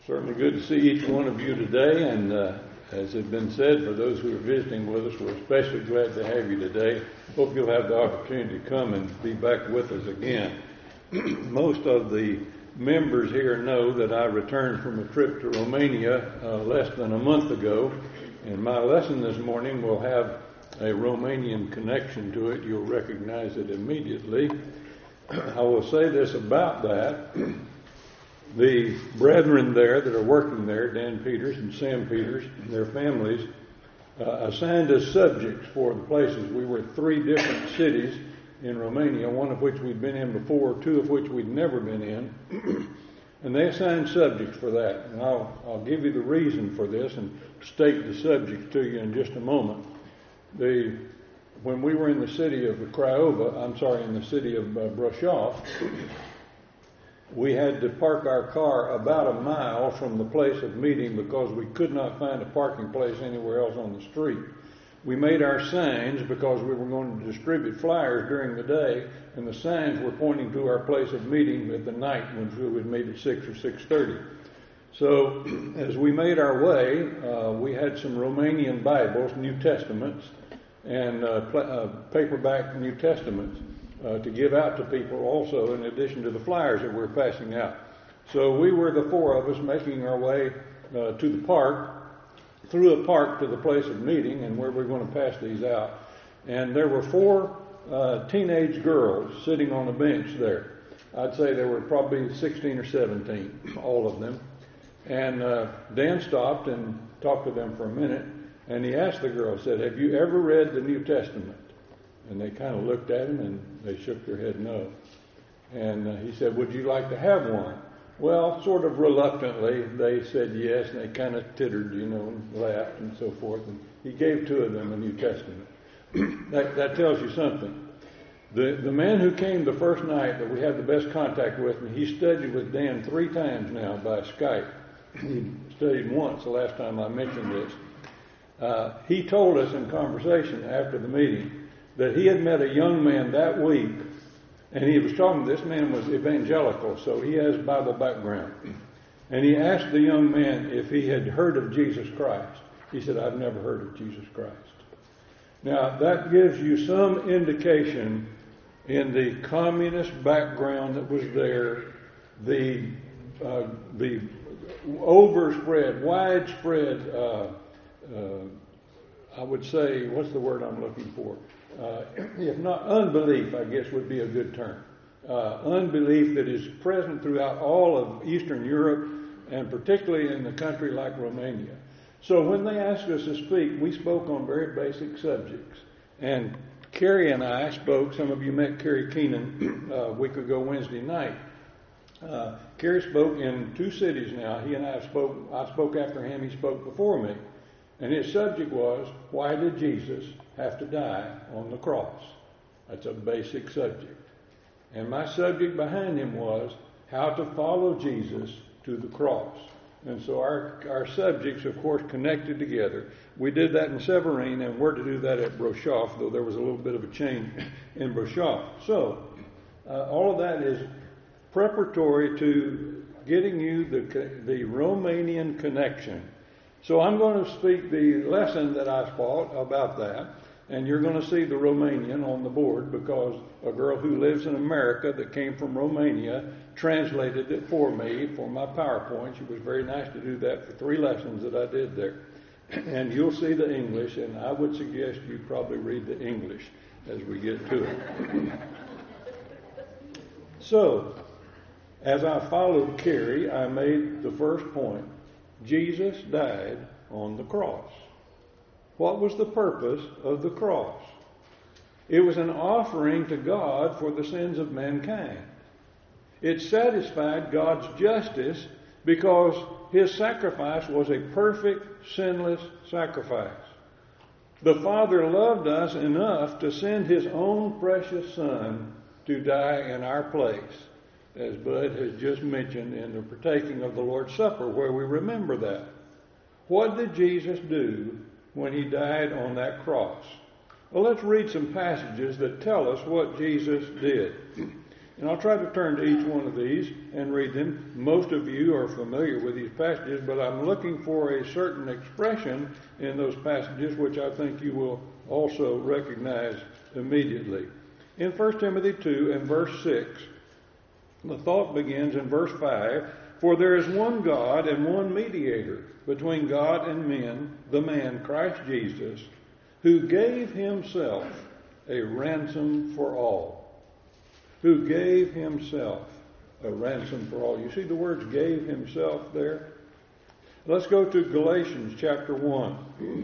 Certainly good to see each one of you today, and as has been said, for those who are visiting with us, we're especially glad to have you today. Hope you'll have the opportunity to come and be back with us again. Most of the members here know that I returned from a trip to Romania less than a month ago, and my lesson this morning will have a Romanian connection to it. You'll recognize it immediately. I will say this about that. The brethren there that are working there, Dan Peters and Sam Peters, and their families, assigned us subjects for the places. We were at 3 different cities in Romania, one of which we'd been in before, 2 of which we'd never been in. And they assigned subjects for that. And I'll give you the reason for this and state the subjects to you in just a moment. When we were in the city of in the city of Brașov, we had to park our car about a mile from the place of meeting because we could not find a parking place anywhere else on the street. We made our signs because we were going to distribute flyers during the day, and the signs were pointing to our place of meeting at the night when we would meet at 6 or 6:30. So as we made our way, we had some Romanian Bibles, New Testaments, and paperback New Testaments to give out to people also, in addition to the flyers that we're passing out. So we were the 4 of us making our way to the park, through a park to the place of meeting, and where we're going to pass these out. And there were 4 teenage girls sitting on a bench there. I'd say there were probably 16 or 17, all of them. And Dan stopped and talked to them for a minute, and he asked the girls, said, "Have you ever read the New Testament?" And they kind of looked at him and they shook their head no. And he said, "Would you like to have one?" Well, sort of reluctantly, they said yes, and they kind of tittered, and laughed and so forth. And he gave 2 of them the New Testament. That tells you something. The man who came the first night that we had the best contact with, and he studied with Dan 3 times now by Skype. He studied once the last time I mentioned this. He told us in conversation after the meeting that he had met a young man that week, and he was talking, this man was evangelical, so he has Bible background. And he asked the young man if he had heard of Jesus Christ. He said, "I've never heard of Jesus Christ." Now, that gives you some indication in the communist background that was there, the widespread, I would say, what's the word I'm looking for? If not unbelief, I guess would be a good term. Unbelief that is present throughout all of Eastern Europe, and particularly in a country like Romania. So when they asked us to speak, we spoke on very basic subjects. And Kerry and I spoke. Some of you met Kerry Keenan a week ago Wednesday night. Kerry spoke in 2 cities now. He and I spoke. I spoke after him. He spoke before me. And his subject was, why did Jesus have to die on the cross? That's a basic subject. And my subject behind him was how to follow Jesus to the cross. And so our subjects, of course, connected together. We did that in Severine, and we're to do that at Brașov, though there was a little bit of a change in Brașov. So all of that is preparatory to getting you the Romanian connection. So I'm going to speak the lesson that I taught about that, and you're going to see the Romanian on the board because a girl who lives in America that came from Romania translated it for me for my PowerPoint. She was very nice to do that for 3 lessons that I did there. And you'll see the English, and I would suggest you probably read the English as we get to it. So, as I followed Kerry, I made the first point. Jesus died on the cross. What was the purpose of the cross? It was an offering to God for the sins of mankind. It satisfied God's justice because his sacrifice was a perfect, sinless sacrifice. The Father loved us enough to send his own precious Son to die in our place, as Bud has just mentioned in the partaking of the Lord's Supper, where we remember that. What did Jesus do when he died on that cross? Well, let's read some passages that tell us what Jesus did. And I'll try to turn to each one of these and read them. Most of you are familiar with these passages, but I'm looking for a certain expression in those passages which I think you will also recognize immediately. In 1 Timothy 2 and verse 6, the thought begins in verse 5, "For there is one God and one mediator between God and men, the man Christ Jesus, who gave himself a ransom for all." Who gave himself a ransom for all. You see the words "gave himself" there? Let's go to Galatians chapter 1.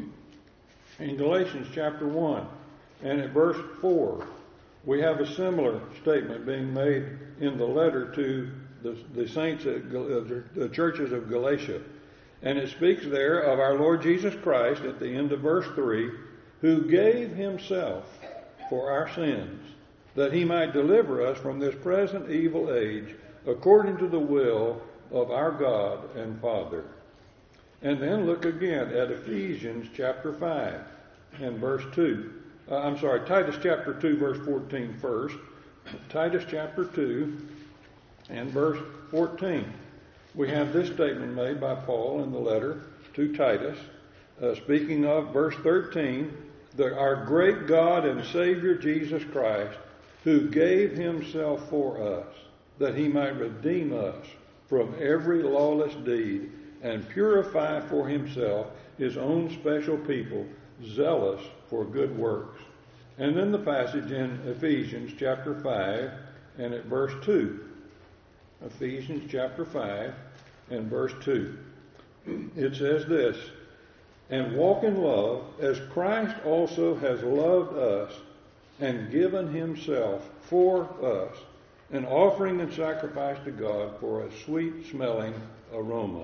In Galatians chapter 1 and at verse 4, we have a similar statement being made in the letter to the saints at the churches of Galatia. And it speaks there of our Lord Jesus Christ at the end of verse 3, who gave himself for our sins, that he might deliver us from this present evil age, according to the will of our God and Father. And then look again at Ephesians chapter 5 and verse 2. Titus chapter 2 verse 14 first. Titus chapter 2 and verse 14. We have this statement made by Paul in the letter to Titus, speaking of verse 13, our great God and Savior Jesus Christ, who gave himself for us, that he might redeem us from every lawless deed and purify for himself his own special people, zealous for good works. And then the passage in Ephesians chapter 5 and at verse 2. Ephesians chapter 5 and verse 2. It says this, "And walk in love as Christ also has loved us and given himself for us, an offering and sacrifice to God for a sweet-smelling aroma."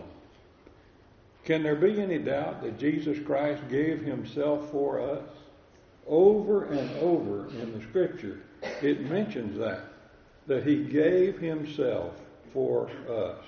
Can there be any doubt that Jesus Christ gave himself for us? Over and over in the Scripture, it mentions that he gave himself for us.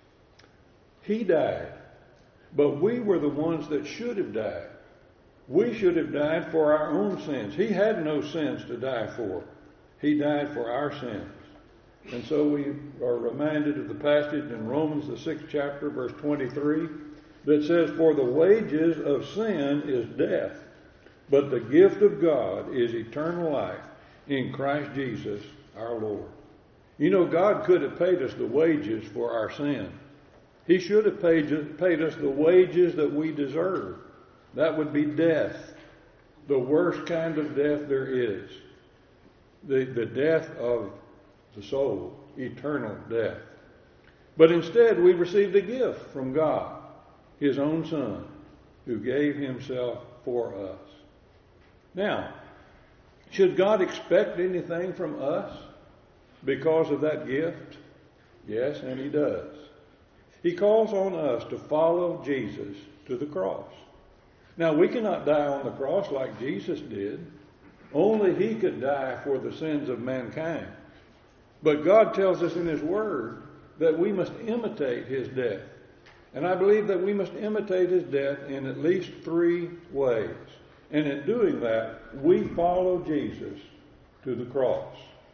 He died, but we were the ones that should have died. We should have died for our own sins. He had no sins to die for. He died for our sins. And so we are reminded of the passage in Romans, the 6th chapter, verse 23, that says, "For the wages of sin is death, but the gift of God is eternal life in Christ Jesus our Lord." You know, God could have paid us the wages for our sin. He should have paid us the wages that we deserve. That would be death, the worst kind of death there is, the death of the soul, eternal death. But instead we received a gift from God, his own Son, who gave himself for us. Now, should God expect anything from us because of that gift? Yes, and he does. He calls on us to follow Jesus to the cross. Now, we cannot die on the cross like Jesus did. Only he could die for the sins of mankind. But God tells us in his word that we must imitate his death. And I believe that we must imitate his death in at least 3 ways. And in doing that, we follow Jesus to the cross.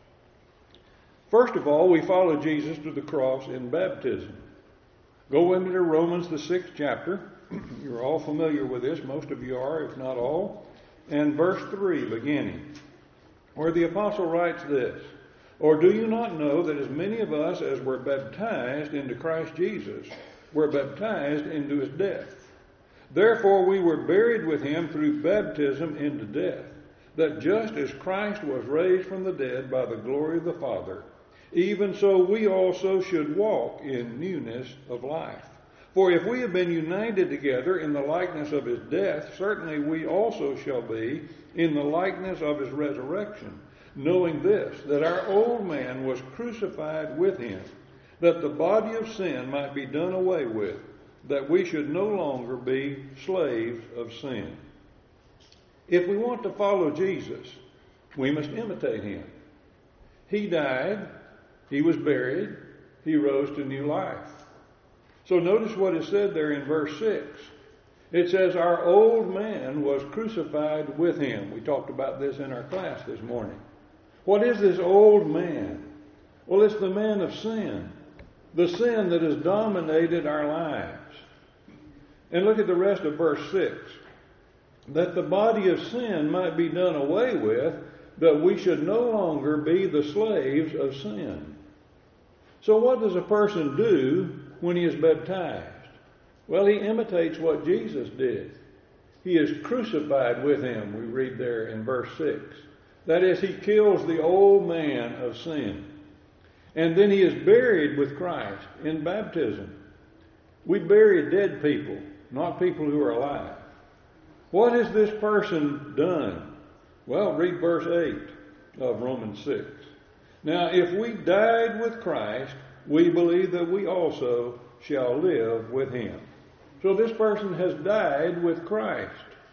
First of all, we follow Jesus to the cross in baptism. Go into Romans, the 6th chapter. You're all familiar with this. Most of you are, if not all. And verse 3 beginning, where the apostle writes this, "Or do you not know that as many of us as were baptized into Christ Jesus were baptized into his death? Therefore we were buried with him through baptism into death, that just as Christ was raised from the dead by the glory of the Father, even so we also should walk in newness of life. For if we have been united together in the likeness of his death, certainly we also shall be in the likeness of his resurrection, knowing this, that our old man was crucified with him, that the body of sin might be done away with, that we should no longer be slaves of sin." If we want to follow Jesus, we must imitate him. He died, he was buried, he rose to new life. So notice what is said there in verse 6. It says, our old man was crucified with him. We talked about this in our class this morning. What is this old man? Well, it's the man of sin. The sin that has dominated our lives. And look at the rest of verse 6. That the body of sin might be done away with, that we should no longer be the slaves of sin. So what does a person do when he is baptized? Well, he imitates what Jesus did. He is crucified with him, we read there in verse 6. That is, he kills the old man of sin. And then he is buried with Christ in baptism. We bury dead people, not people who are alive. What has this person done? Well, read verse 8 of Romans 6. Now, if we died with Christ, we believe that we also shall live with him. So this person has died with Christ.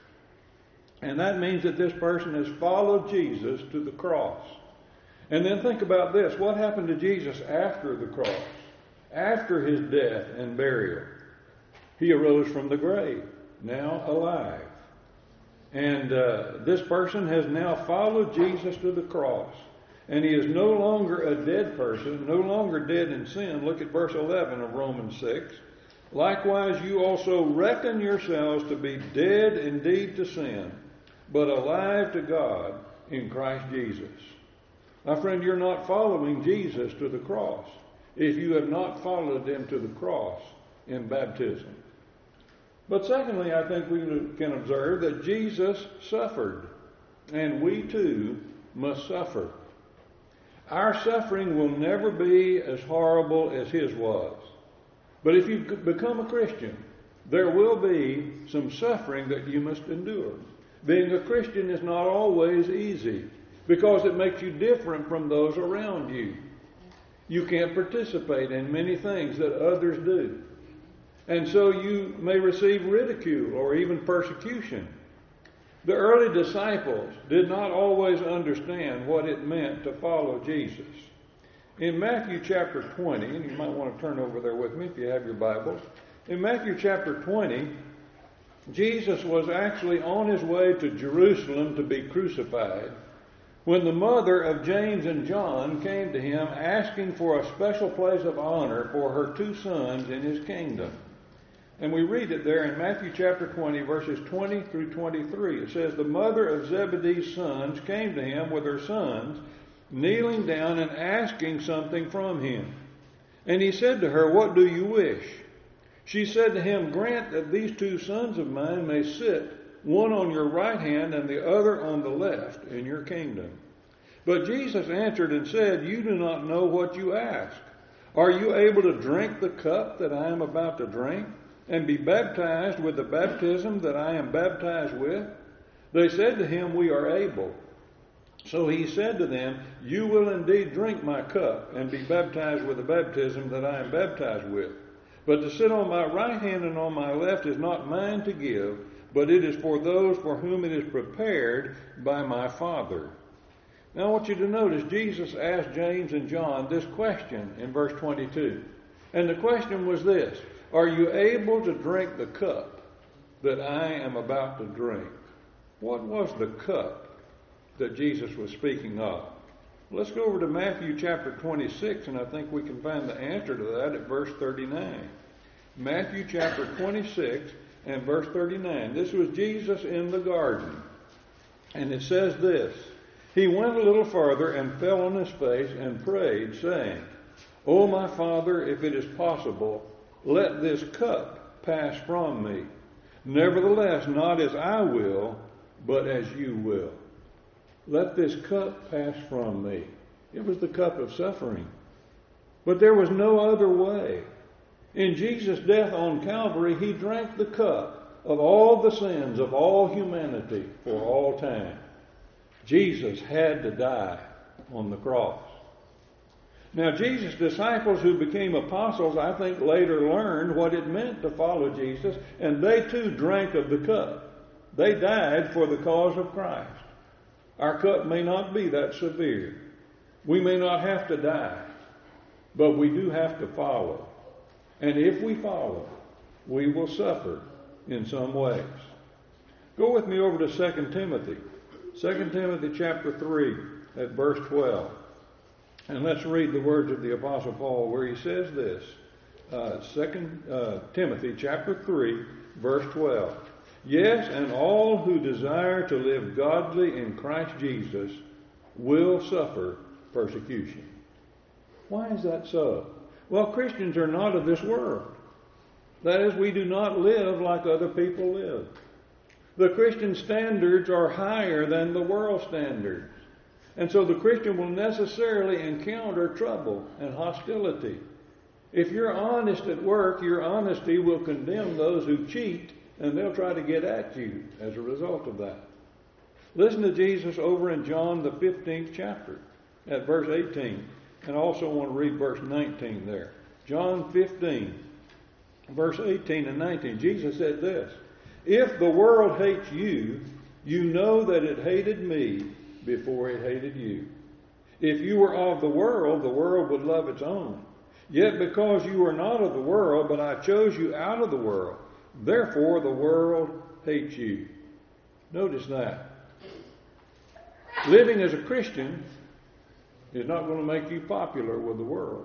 And that means that this person has followed Jesus to the cross. And then think about this. What happened to Jesus after the cross? After his death and burial? He arose from the grave, now alive. And this person has now followed Jesus to the cross. And he is no longer a dead person, no longer dead in sin. Look at verse 11 of Romans 6. Likewise, you also reckon yourselves to be dead indeed to sin, but alive to God in Christ Jesus. My friend, you're not following Jesus to the cross if you have not followed him to the cross in baptism. But secondly, I think we can observe that Jesus suffered, and we too must suffer. Our suffering will never be as horrible as his was. But if you become a Christian, there will be some suffering that you must endure. Being a Christian is not always easy because it makes you different from those around you. You can't participate in many things that others do. And so you may receive ridicule or even persecution. The early disciples did not always understand what it meant to follow Jesus. In Matthew chapter 20, and you might want to turn over there with me if you have your Bibles. In Matthew chapter 20, Jesus was actually on his way to Jerusalem to be crucified when the mother of James and John came to him asking for a special place of honor for her two sons in his kingdom. And we read it there in Matthew chapter 20, verses 20 through 23. It says, the mother of Zebedee's sons came to him with her sons, kneeling down and asking something from him. And he said to her, what do you wish? She said to him, grant that these two sons of mine may sit, one on your right hand and the other on the left, in your kingdom. But Jesus answered and said, you do not know what you ask. Are you able to drink the cup that I am about to drink, and be baptized with the baptism that I am baptized with? They said to him, we are able. So he said to them, you will indeed drink my cup, and be baptized with the baptism that I am baptized with. But to sit on my right hand and on my left is not mine to give, but it is for those for whom it is prepared by my Father. Now I want you to notice Jesus asked James and John this question in verse 22. And the question was this, are you able to drink the cup that I am about to drink? What was the cup that Jesus was speaking of? Let's go over to Matthew chapter 26, and I think we can find the answer to that at verse 39. Matthew chapter 26 and verse 39. This was Jesus in the garden. And it says this, he went a little farther and fell on his face and prayed, saying, O my Father, if it is possible, let this cup pass from me. Nevertheless, not as I will, but as you will. Let this cup pass from me. It was the cup of suffering. But there was no other way. In Jesus' death on Calvary, he drank the cup of all the sins of all humanity for all time. Jesus had to die on the cross. Now, Jesus' disciples who became apostles, I think, later learned what it meant to follow Jesus, and they too drank of the cup. They died for the cause of Christ. Our cup may not be that severe. We may not have to die, but we do have to follow. And if we follow, we will suffer in some ways. Go with me over to 2 Timothy. 2 Timothy chapter 3 at verse 12. And let's read the words of the Apostle Paul where he says this. 2 Timothy chapter 3, verse 12. Yes, and all who desire to live godly in Christ Jesus will suffer persecution. Why is that so? Well, Christians are not of this world. That is, we do not live like other people live. The Christian standards are higher than the world standards. And so the Christian will necessarily encounter trouble and hostility. If you're honest at work, your honesty will condemn those who cheat, and they'll try to get at you as a result of that. Listen to Jesus over in John the 15th chapter at verse 18. And I also want to read verse 19 there. John 15, verse 18 and 19. Jesus said this, if the world hates you, you know that it hated me before it hated you. If you were of the world would love its own. Yet because you are not of the world, but I chose you out of the world, therefore the world hates you. Notice that. Living as a Christian is not going to make you popular with the world.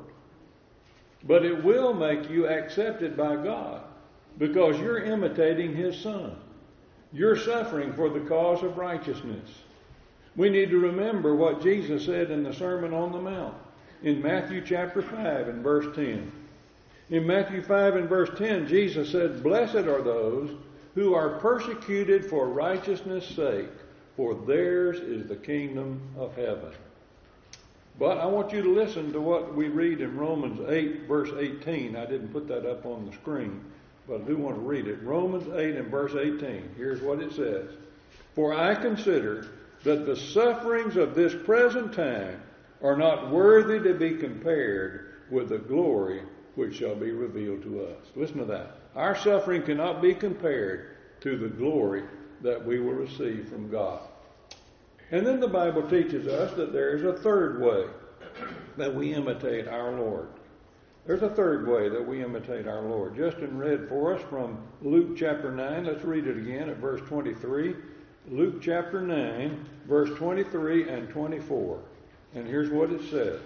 But it will make you accepted by God because you're imitating His Son. You're suffering for the cause of righteousness. We need to remember what Jesus said in the Sermon on the Mount in Matthew chapter 5 and verse 10. In Matthew 5 and verse 10, Jesus said, blessed are those who are persecuted for righteousness' sake, for theirs is the kingdom of heaven. But I want you to listen to what we read in Romans 8, verse 18. I didn't put that up on the screen, but I do want to read it. Romans 8 and verse 18. Here's what it says. For I consider that the sufferings of this present time are not worthy to be compared with the glory which shall be revealed to us. Listen to that. Our suffering cannot be compared to the glory that we will receive from God. And then the Bible teaches us that there is a third way that we imitate our Lord. There's a third way that we imitate our Lord. Justin read for us from Luke chapter 9. Let's read it again at verse 23. Luke chapter 9, verse 23 and 24. And here's what it says.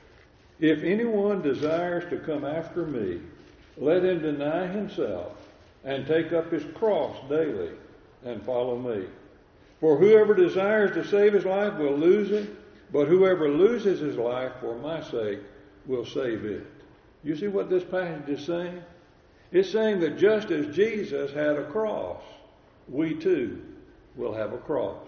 If anyone desires to come after me, let him deny himself and take up his cross daily and follow me. For whoever desires to save his life will lose it, but whoever loses his life for my sake will save it. You see what this passage is saying? It's saying that just as Jesus had a cross, we too will have a cross.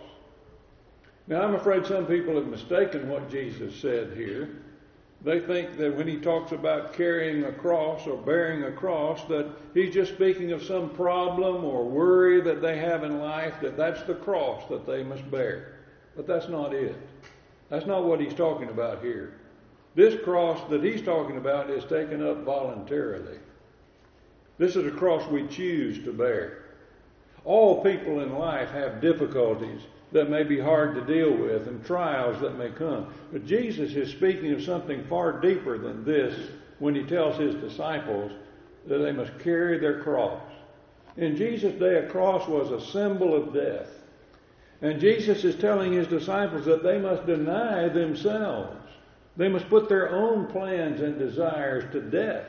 Now, I'm afraid some people have mistaken what Jesus said here. They think that when he talks about carrying a cross or bearing a cross, that he's just speaking of some problem or worry that they have in life, that's the cross that they must bear. But that's not it. That's not what he's talking about here. This cross that he's talking about is taken up voluntarily. This is a cross we choose to bear. All people in life have difficulties that may be hard to deal with and trials that may come. But Jesus is speaking of something far deeper than this when he tells his disciples that they must carry their cross. In Jesus' day, a cross was a symbol of death. And Jesus is telling his disciples that they must deny themselves. They must put their own plans and desires to death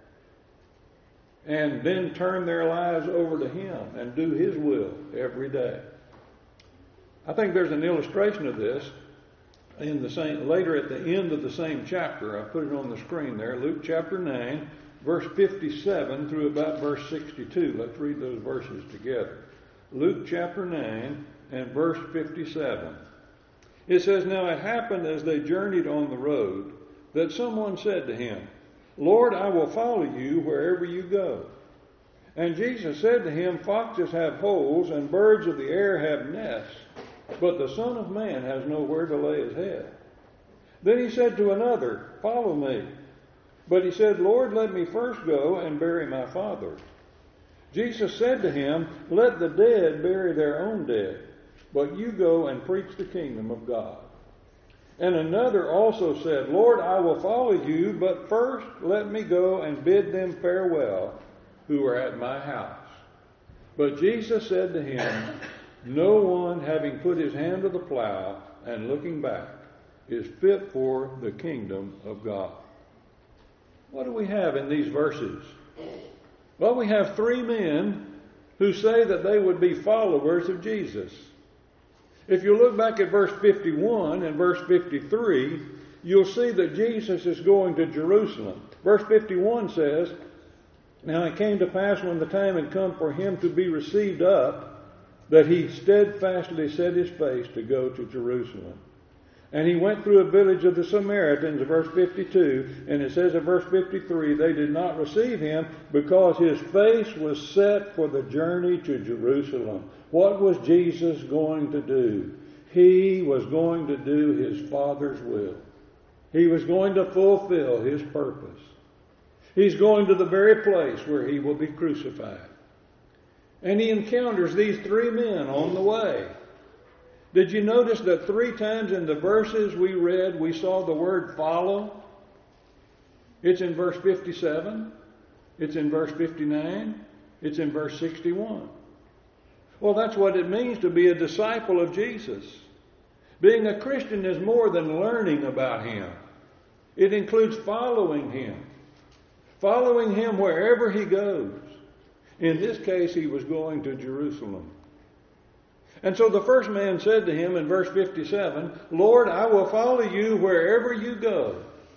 and then turn their lives over to him and do his will every day. I think there's an illustration of this later at the end of the same chapter. I put it on the screen there. Luke chapter 9, verse 57 through about verse 62. Let's read those verses together. Luke chapter 9 and verse 57. It says, Now it happened as they journeyed on the road that someone said to him, Lord, I will follow you wherever you go. And Jesus said to him, Foxes have holes and birds of the air have nests, but the Son of Man has nowhere to lay his head. Then he said to another, Follow me. But he said, Lord, let me first go and bury my father. Jesus said to him, Let the dead bury their own dead, but you go and preach the kingdom of God. And another also said, Lord, I will follow you, but first let me go and bid them farewell who are at my house. But Jesus said to him, No one, having put his hand to the plow and looking back, is fit for the kingdom of God. What do we have in these verses? Well, we have three men who say that they would be followers of Jesus. If you look back at verse 51 and verse 53, you'll see that Jesus is going to Jerusalem. Verse 51 says, "Now it came to pass when the time had come for him to be received up, that he steadfastly set his face to go to Jerusalem. And he went through a village of the Samaritans," verse 52, and it says in verse 53, "They did not receive him because his face was set for the journey to Jerusalem." What was Jesus going to do? He was going to do his Father's will. He was going to fulfill his purpose. He's going to the very place where he will be crucified. And he encounters these three men on the way. Did you notice that 3 times in the verses we read, we saw the word follow? It's in verse 57. It's in verse 59. It's in verse 61. Well, that's what it means to be a disciple of Jesus. Being a Christian is more than learning about him. It includes following him. Following him wherever he goes. In this case, he was going to Jerusalem. And so the first man said to him in verse 57, "Lord, I will follow you wherever you go."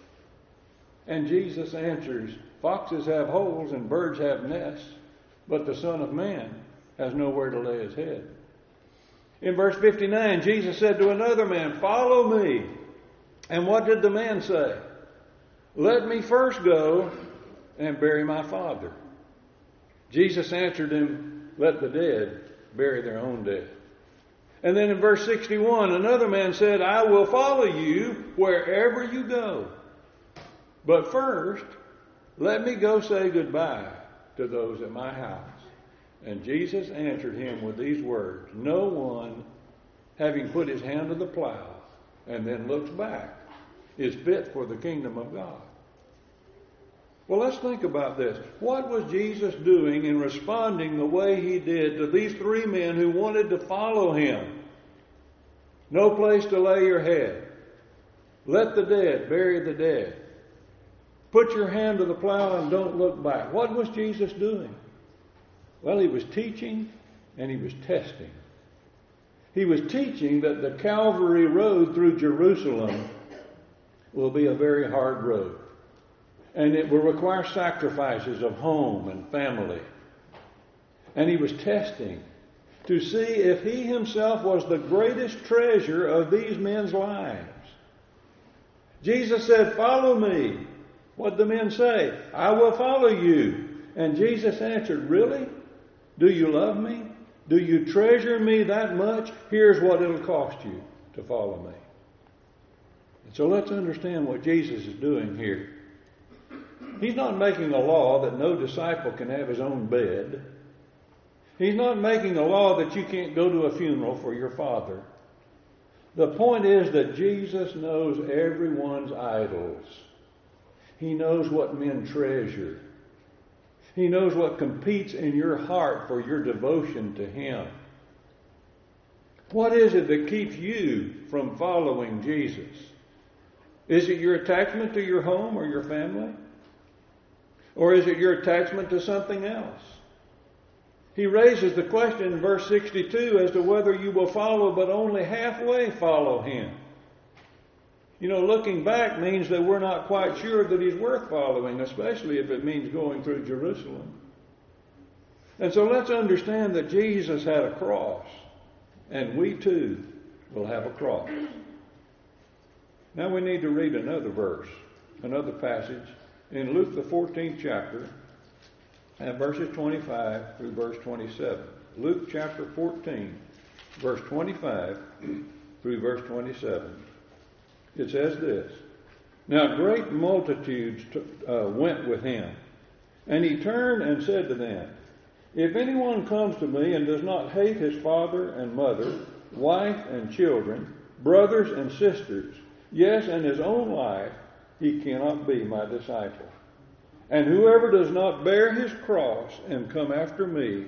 And Jesus answers, "Foxes have holes and birds have nests, but the Son of Man has nowhere to lay his head." In verse 59, Jesus said to another man, "Follow me." And what did the man say? "Let me first go and bury my father." Jesus answered him, "Let the dead bury their own dead." And then in verse 61, another man said, "I will follow you wherever you go. But first, let me go say goodbye to those at my house." And Jesus answered him with these words, "No one, having put his hand to the plow and then looks back, is fit for the kingdom of God." Well, let's think about this. What was Jesus doing in responding the way he did to these three men who wanted to follow him? No place to lay your head. Let the dead bury the dead. Put your hand to the plow and don't look back. What was Jesus doing? Well, he was teaching and he was testing. He was teaching that the Calvary road through Jerusalem will be a very hard road. And it will require sacrifices of home and family. And he was testing to see if he himself was the greatest treasure of these men's lives. Jesus said, "Follow me." What did the men say? "I will follow you." And Jesus answered, "Really? Do you love me? Do you treasure me that much? Here's what it'll cost you to follow me." And so let's understand what Jesus is doing here. He's not making a law that no disciple can have his own bed. He's not making a law that you can't go to a funeral for your father. The point is that Jesus knows everyone's idols. He knows what men treasure. He knows what competes in your heart for your devotion to him. What is it that keeps you from following Jesus? Is it your attachment to your home or your family? Or is it your attachment to something else? He raises the question in verse 62 as to whether you will follow but only halfway follow him. You know, looking back means that we're not quite sure that he's worth following, especially if it means going through Jerusalem. And so let's understand that Jesus had a cross, and we too will have a cross. Now we need to read another verse, another passage in Luke the 14th chapter, and verses 25 through verse 27. Luke chapter 14, verse 25 through verse 27. It says this: "Now great multitudes went with him, and he turned and said to them, If anyone comes to me and does not hate his father and mother, wife and children, brothers and sisters, yes, and his own life, he cannot be my disciple. And whoever does not bear his cross and come after me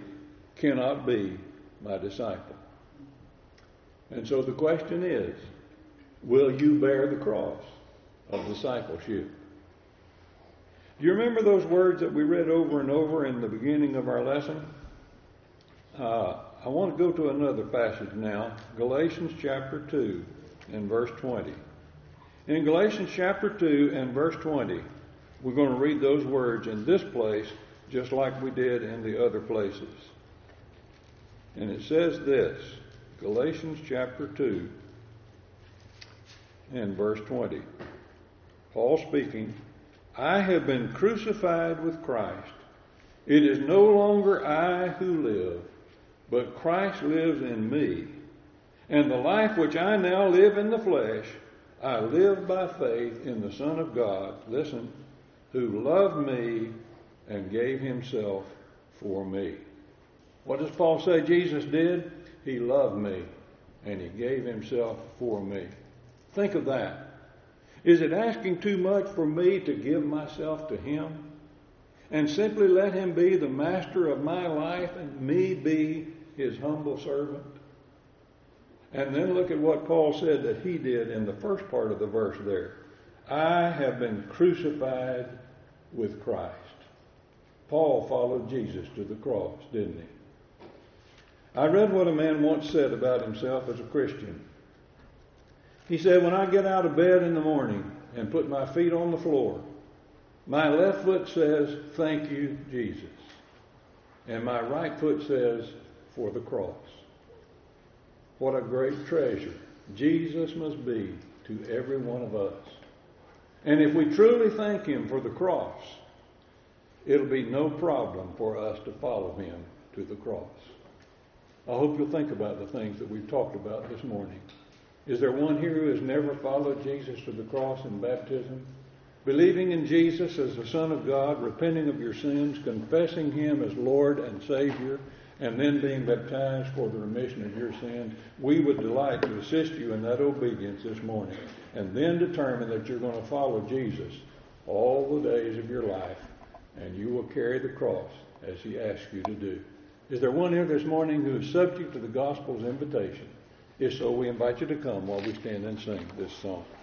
cannot be my disciple." And so the question is, will you bear the cross of discipleship? Do you remember those words that we read over and over in the beginning of our lesson? I want to go to another passage now, Galatians chapter 2 and verse 20. In Galatians chapter 2 and verse 20, we're going to read those words in this place just like we did in the other places. And it says this, Galatians chapter 2 and verse 20. Paul speaking, I have been crucified with Christ. It is no longer I who live, but Christ lives in me. And the life which I now live in the flesh, I live by faith in the Son of God, listen, who loved me and gave himself for me. What does Paul say Jesus did? He loved me and he gave himself for me. Think of that. Is it asking too much for me to give myself to him and simply let him be the master of my life and me be his humble servant? And then look at what Paul said that he did in the first part of the verse there. I have been crucified with Christ. Paul followed Jesus to the cross, didn't he? I read what a man once said about himself as a Christian. He said, when I get out of bed in the morning and put my feet on the floor, my left foot says, thank you, Jesus. And my right foot says, for the cross. What a great treasure Jesus must be to every one of us. And if we truly thank him for the cross, it'll be no problem for us to follow him to the cross. I hope you'll think about the things that we've talked about this morning. Is there one here who has never followed Jesus to the cross in baptism? Believing in Jesus as the Son of God, repenting of your sins, confessing him as Lord and Savior, and then being baptized for the remission of your sins, we would delight to assist you in that obedience this morning. And then determine that you're going to follow Jesus all the days of your life, and you will carry the cross as he asks you to do. Is there one here this morning who is subject to the gospel's invitation? If so, we invite you to come while we stand and sing this song.